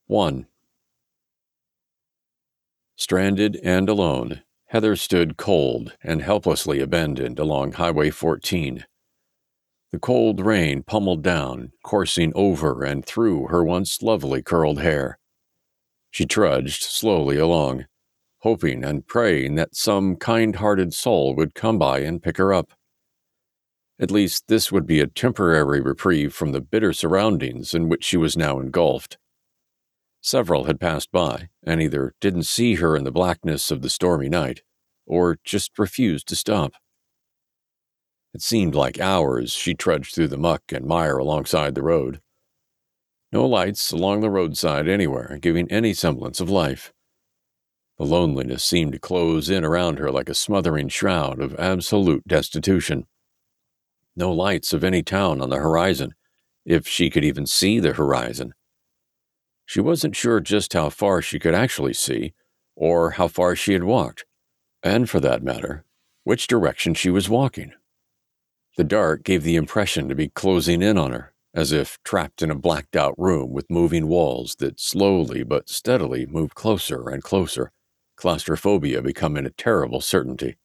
1. Stranded and alone, Heather stood cold and helplessly abandoned along Highway 14. The cold rain pummeled down, coursing over and through her once lovely curled hair. She trudged slowly along, hoping and praying that some kind-hearted soul would come by and pick her up. At least this would be a temporary reprieve from the bitter surroundings in which she was now engulfed. Several had passed by, and either didn't see her in the blackness of the stormy night, or just refused to stop. It seemed like hours she trudged through the muck and mire alongside the road. No lights along the roadside anywhere, giving any semblance of life. The loneliness seemed to close in around her like a smothering shroud of absolute destitution. No lights of any town on the horizon, if she could even see the horizon. She wasn't sure just how far she could actually see, or how far she had walked, and for that matter, which direction she was walking. The dark gave the impression to be closing in on her, as if trapped in a blacked-out room with moving walls that slowly but steadily moved closer and closer, claustrophobia becoming a terrible certainty.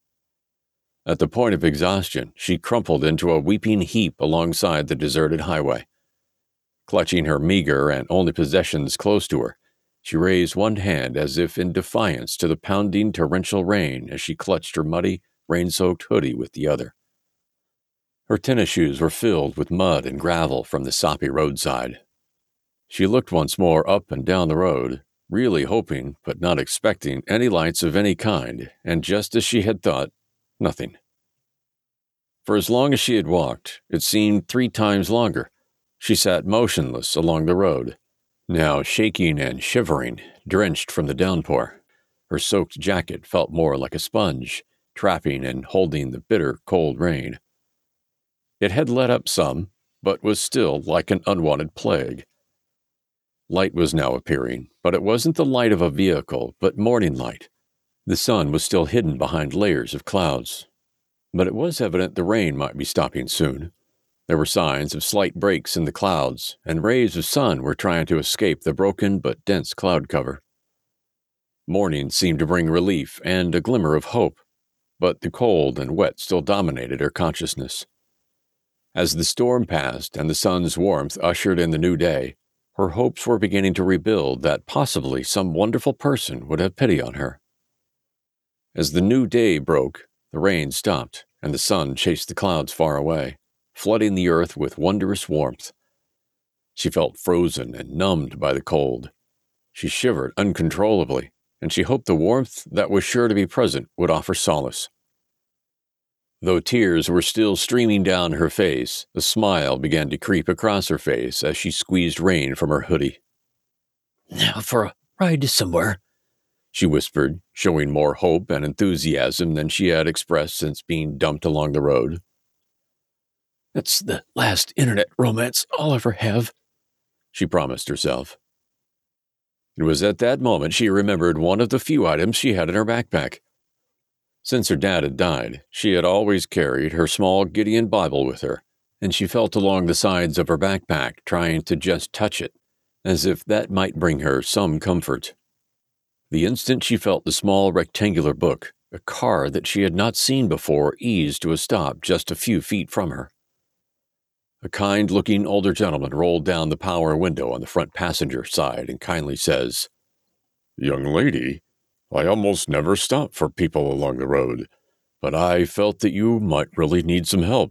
At the point of exhaustion, she crumpled into a weeping heap alongside the deserted highway. Clutching her meager and only possessions close to her, she raised one hand as if in defiance to the pounding torrential rain as she clutched her muddy, rain-soaked hoodie with the other. Her tennis shoes were filled with mud and gravel from the soppy roadside. She looked once more up and down the road, really hoping, but not expecting, any lights of any kind, and just as she had thought, nothing. For as long as she had walked, it seemed 3 times longer, she sat motionless along the road, now shaking and shivering, drenched from the downpour. Her soaked jacket felt more like a sponge, trapping and holding the bitter, cold rain. It had let up some, but was still like an unwanted plague. Light was now appearing, but it wasn't the light of a vehicle, but morning light. The sun was still hidden behind layers of clouds, but it was evident the rain might be stopping soon. There were signs of slight breaks in the clouds, and rays of sun were trying to escape the broken but dense cloud cover. Morning seemed to bring relief and a glimmer of hope, but the cold and wet still dominated her consciousness. As the storm passed and the sun's warmth ushered in the new day, her hopes were beginning to rebuild that possibly some wonderful person would have pity on her. As the new day broke, the rain stopped, and the sun chased the clouds far away, flooding the earth with wondrous warmth. She felt frozen and numbed by the cold. She shivered uncontrollably, and she hoped the warmth that was sure to be present would offer solace. Though tears were still streaming down her face, a smile began to creep across her face as she squeezed rain from her hoodie. "Now for a ride to somewhere," she whispered, showing more hope and enthusiasm than she had expressed since being dumped along the road. "That's the last internet romance I'll ever have," she promised herself. It was at that moment she remembered one of the few items she had in her backpack. Since her dad had died, she had always carried her small Gideon Bible with her, and she felt along the sides of her backpack, trying to just touch it, as if that might bring her some comfort. The instant she felt the small rectangular book, a car that she had not seen before eased to a stop just a few feet from her. A kind-looking older gentleman rolled down the power window on the front passenger side and kindly says, "Young lady, I almost never stop for people along the road, but I felt that you might really need some help.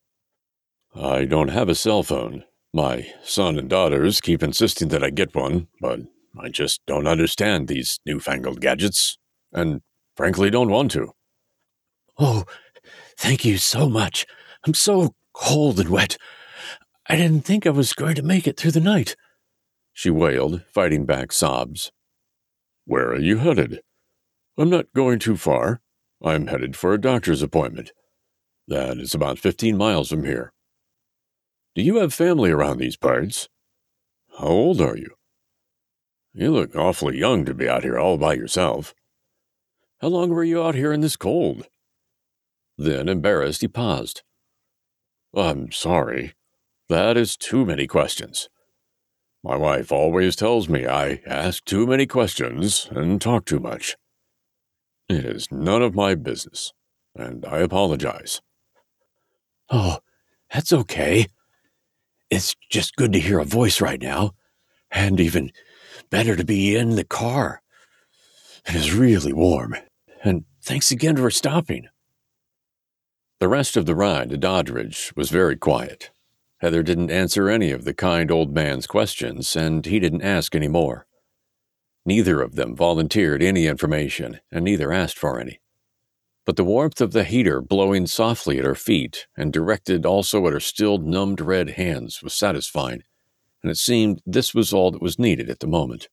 I don't have a cell phone. My son and daughters keep insisting that I get one, but I just don't understand these newfangled gadgets, and frankly don't want to." "Oh, thank you so much. I'm so cold and wet. I didn't think I was going to make it through the night," she wailed, fighting back sobs. "Where are you headed?" "I'm not going too far. I'm headed for a doctor's appointment. That is about 15 miles from here." "Do you have family around these parts?" "How old are you?" "You look awfully young to be out here all by yourself." "How long were you out here in this cold?" Then, embarrassed, he paused. "I'm sorry. That is too many questions. My wife always tells me I ask too many questions and talk too much. It is none of my business, and I apologize. Oh, that's okay. It's just good to hear a voice right now, and even better to be in the car. It is really warm, and thanks again for stopping. The rest of the ride to Doddridge was very quiet. Heather didn't answer any of the kind old man's questions, and he didn't ask any more. Neither of them volunteered any information, and neither asked for any. But the warmth of the heater blowing softly at her feet and directed also at her still numbed red hands was satisfying, and it seemed this was all that was needed at the moment.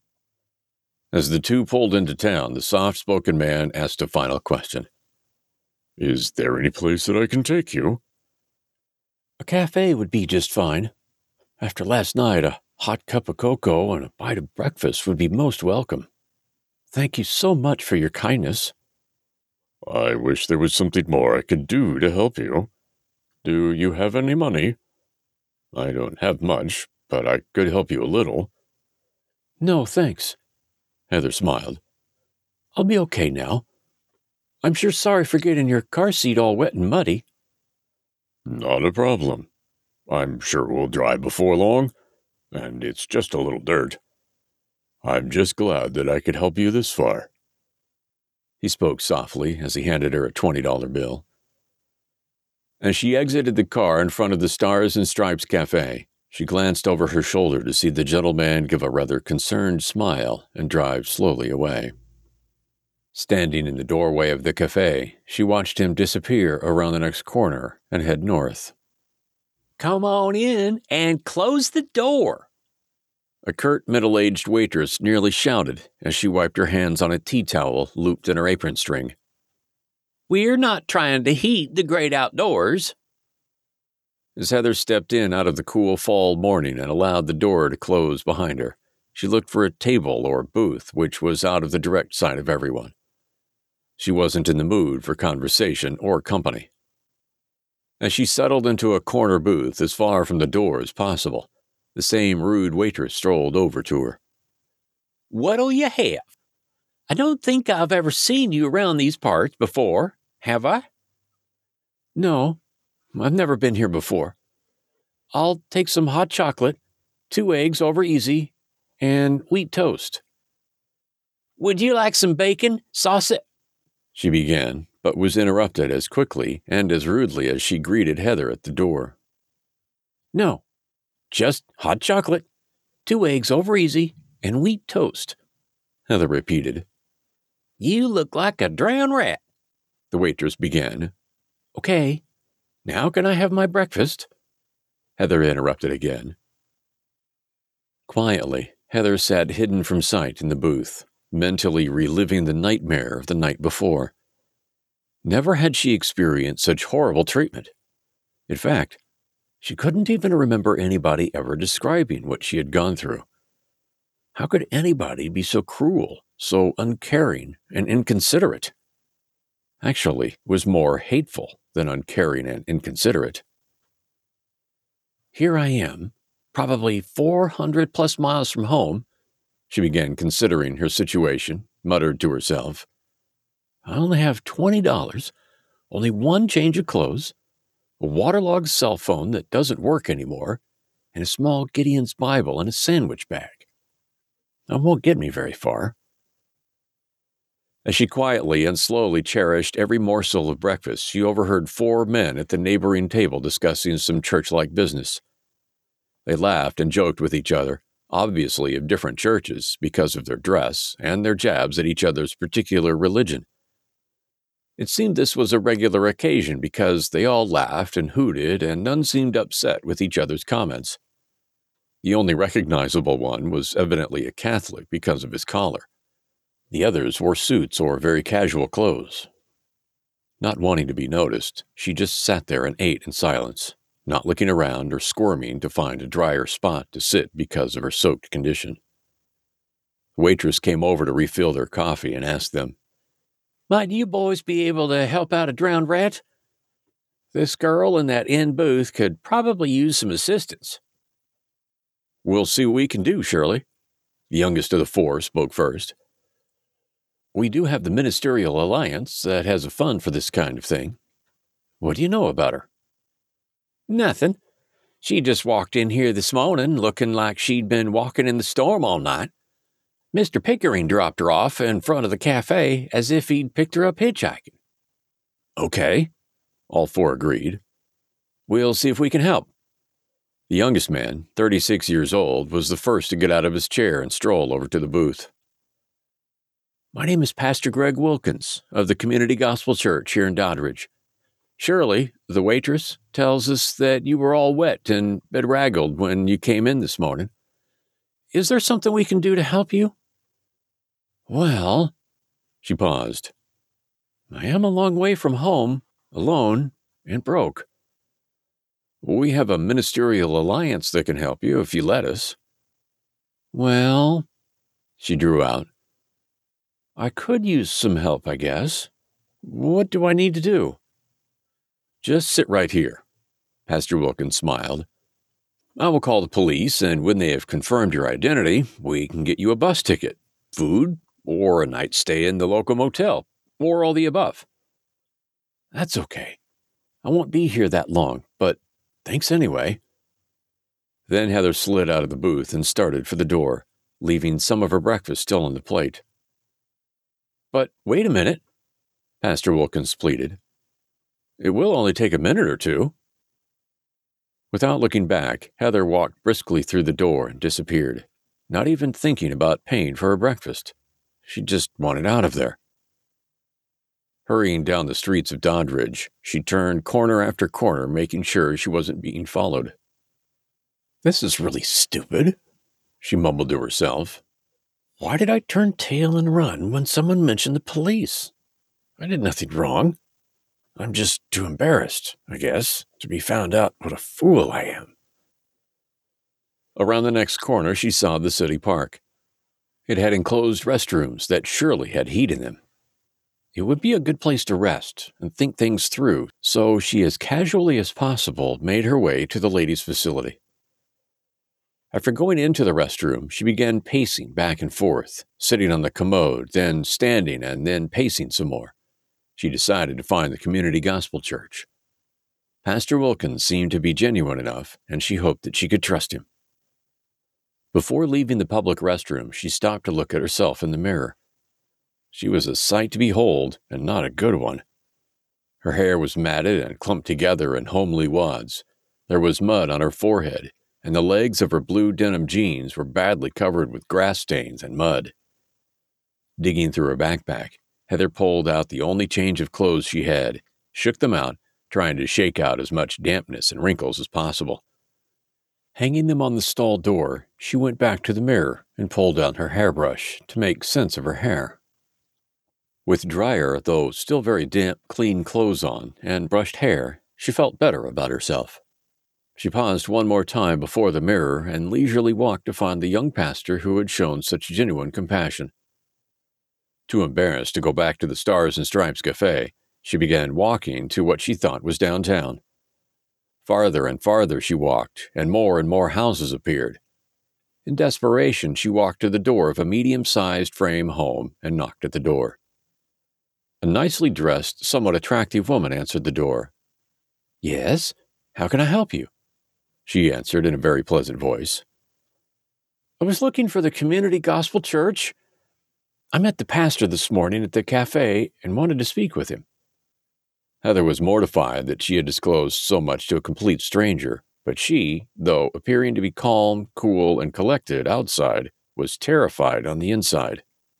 As the two pulled into town, the soft-spoken man asked a final question. Is there any place that I can take you? A cafe would be just fine. After last night, a hot cup of cocoa and a bite of breakfast would be most welcome. Thank you so much for your kindness. I wish there was something more I could do to help you. Do you have any money? I don't have much, but I could help you a little. No, thanks. Heather smiled. I'll be okay now. I'm sure sorry for getting your car seat all wet and muddy. Not a problem. I'm sure we'll dry before long, and it's just a little dirt. I'm just glad that I could help you this far. He spoke softly as he handed her a $20 bill. As she exited the car in front of the Stars and Stripes Cafe, she glanced over her shoulder to see the gentleman give a rather concerned smile and drive slowly away. Standing in the doorway of the cafe, she watched him disappear around the next corner and head north. Come on in and close the door. A curt, middle-aged waitress nearly shouted as she wiped her hands on a tea towel looped in her apron string. We're not trying to heat the great outdoors. As Heather stepped in out of the cool fall morning and allowed the door to close behind her, she looked for a table or booth which was out of the direct sight of everyone. She wasn't in the mood for conversation or company. As she settled into a corner booth as far from the door as possible, the same rude waitress strolled over to her. What'll you have? I don't think I've ever seen you around these parts before, have I? No, I've never been here before. I'll take some hot chocolate, 2 eggs over easy, and wheat toast. Would you like some bacon, sausage? She began, but was interrupted as quickly and as rudely as she greeted Heather at the door. No, just hot chocolate, 2 eggs over easy, and wheat toast, Heather repeated. You look like a drowned rat, the waitress began. Okay, now can I have my breakfast? Heather interrupted again. Quietly, Heather sat hidden from sight in the booth, mentally reliving the nightmare of the night before. Never had she experienced such horrible treatment. In fact, she couldn't even remember anybody ever describing what she had gone through. How could anybody be so cruel, so uncaring, and inconsiderate? Actually, it was more hateful than uncaring and inconsiderate. Here I am, probably 400 plus miles from home. She began considering her situation, muttered to herself. I only have $20, only one change of clothes, a waterlogged cell phone that doesn't work anymore, and a small Gideon's Bible in a sandwich bag. That won't get me very far. As she quietly and slowly cherished every morsel of breakfast, she overheard 4 men at the neighboring table discussing some church-like business. They laughed and joked with each other, obviously of different churches because of their dress and their jabs at each other's particular religion. It seemed this was a regular occasion because they all laughed and hooted and none seemed upset with each other's comments. The only recognizable one was evidently a Catholic because of his collar. The others wore suits or very casual clothes. Not wanting to be noticed, she just sat there and ate in silence, not looking around or squirming to find a drier spot to sit because of her soaked condition. The waitress came over to refill their coffee and asked them, Might you boys be able to help out a drowned rat? This girl in that inn booth could probably use some assistance. We'll see what we can do, Shirley. The youngest of the four spoke first. We do have the Ministerial Alliance that has a fund for this kind of thing. What do you know about her? Nothing. She just walked in here this morning looking like she'd been walking in the storm all night. Mr. Pickering dropped her off in front of the cafe as if he'd picked her up hitchhiking. Okay, all four agreed. We'll see if we can help. The youngest man, 36 years old, was the first to get out of his chair and stroll over to the booth. My name is Pastor Greg Wilkins of the Community Gospel Church here in Doddridge. Shirley, the waitress, tells us that you were all wet and bedraggled when you came in this morning. Is there something we can do to help you? Well, she paused. I am a long way from home, alone, and broke. We have a ministerial alliance that can help you if you let us. Well, she drew out. I could use some help, I guess. What do I need to do? Just sit right here. Pastor Wilkins smiled. I will call the police, and when they have confirmed your identity, we can get you a bus ticket, food, or a night stay in the local motel, or all the above. That's okay. I won't be here that long, but thanks anyway. Then Heather slid out of the booth and started for the door, leaving some of her breakfast still on the plate. But wait a minute, Pastor Wilkins pleaded. It will only take a minute or two. Without looking back, Heather walked briskly through the door and disappeared, not even thinking about paying for her breakfast. She just wanted out of there. Hurrying down the streets of Doddridge, she turned corner after corner, making sure she wasn't being followed. This is really stupid, she mumbled to herself. Why did I turn tail and run when someone mentioned the police? I did nothing wrong. I'm just too embarrassed, I guess, to be found out what a fool I am. Around the next corner, she saw the city park. It had enclosed restrooms that surely had heat in them. It would be a good place to rest and think things through, so she as casually as possible made her way to the ladies' facility. After going into the restroom, she began pacing back and forth, sitting on the commode, then standing and then pacing some more. She decided to find the Community Gospel Church. Pastor Wilkins seemed to be genuine enough, and she hoped that she could trust him. Before leaving the public restroom, she stopped to look at herself in the mirror. She was a sight to behold, and not a good one. Her hair was matted and clumped together in homely wads. There was mud on her forehead, and the legs of her blue denim jeans were badly covered with grass stains and mud. Digging through her backpack, Heather pulled out the only change of clothes she had, shook them out, trying to shake out as much dampness and wrinkles as possible. Hanging them on the stall door, she went back to the mirror and pulled out her hairbrush to make sense of her hair. With drier, though still very damp, clean clothes on and brushed hair, she felt better about herself. She paused one more time before the mirror and leisurely walked to find the young pastor who had shown such genuine compassion. Too embarrassed to go back to the Stars and Stripes Cafe, she began walking to what she thought was downtown. Farther and farther she walked, and more houses appeared. In desperation, she walked to the door of a medium-sized frame home and knocked at the door. A nicely dressed, somewhat attractive woman answered the door. Yes, how can I help you? She answered in a very pleasant voice. I was looking for the Community Gospel Church. I met the pastor this morning at the cafe and wanted to speak with him. Heather was mortified that she had disclosed so much to a complete stranger, but she, though appearing to be calm, cool, and collected outside, was terrified on the inside.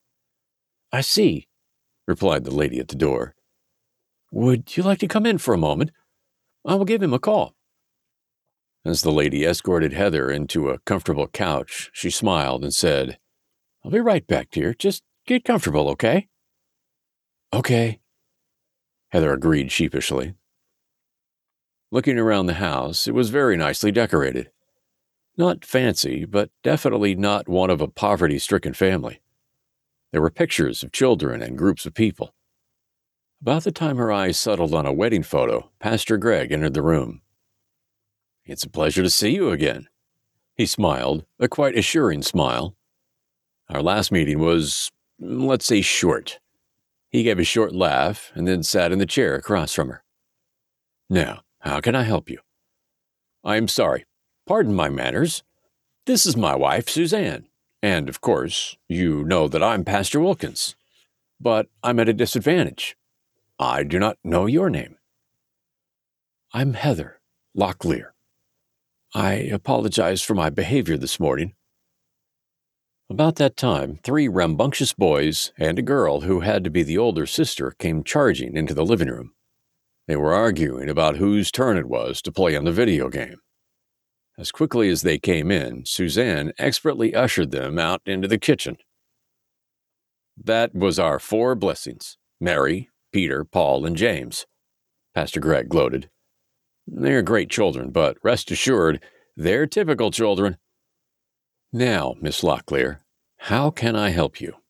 I see, replied the lady at the door. Would you like to come in for a moment? I will give him a call. As the lady escorted Heather into a comfortable couch, she smiled and said, I'll be right back, dear. Just get comfortable, okay? Okay, Heather agreed sheepishly. Looking around the house, it was very nicely decorated. Not fancy, but definitely not one of a poverty-stricken family. There were pictures of children and groups of people. About the time her eyes settled on a wedding photo, Pastor Greg entered the room. It's a pleasure to see you again. He smiled, a quite assuring smile. Our last meeting was, let's say, short. He gave a short laugh and then sat in the chair across from her. Now, how can I help you? I'm sorry. Pardon my manners. This is my wife, Suzanne. And, of course, you know that I'm Pastor Wilkins. But I'm at a disadvantage. I do not know your name. I'm Heather Locklear. I apologize for my behavior this morning. About that time, 3 rambunctious boys and a girl who had to be the older sister came charging into the living room. They were arguing about whose turn it was to play on the video game. As quickly as they came in, Suzanne expertly ushered them out into the kitchen. That was our 4 blessings: Mary, Peter, Paul, and James. Pastor Greg gloated. They're great children, but rest assured, they're typical children. Now, Miss Locklear, how can I help you?